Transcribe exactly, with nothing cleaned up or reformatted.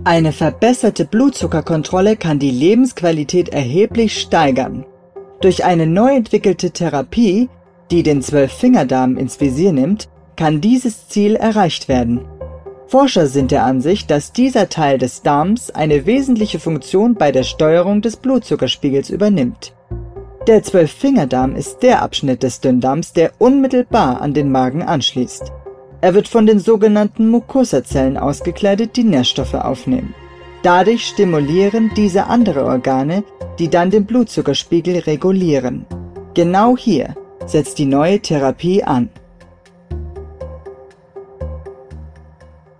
Eine verbesserte Blutzuckerkontrolle kann die Lebensqualität erheblich steigern. Durch eine neu entwickelte Therapie, die den Zwölffingerdarm ins Visier nimmt, kann dieses Ziel erreicht werden. Forscher sind der Ansicht, dass dieser Teil des Darms eine wesentliche Funktion bei der Steuerung des Blutzuckerspiegels übernimmt. Der Zwölffingerdarm ist der Abschnitt des Dünndarms, der unmittelbar an den Magen anschließt. Er wird von den sogenannten Mukosazellen ausgekleidet, die Nährstoffe aufnehmen. Dadurch stimulieren diese andere Organe, die dann den Blutzuckerspiegel regulieren. Genau hier setzt die neue Therapie an.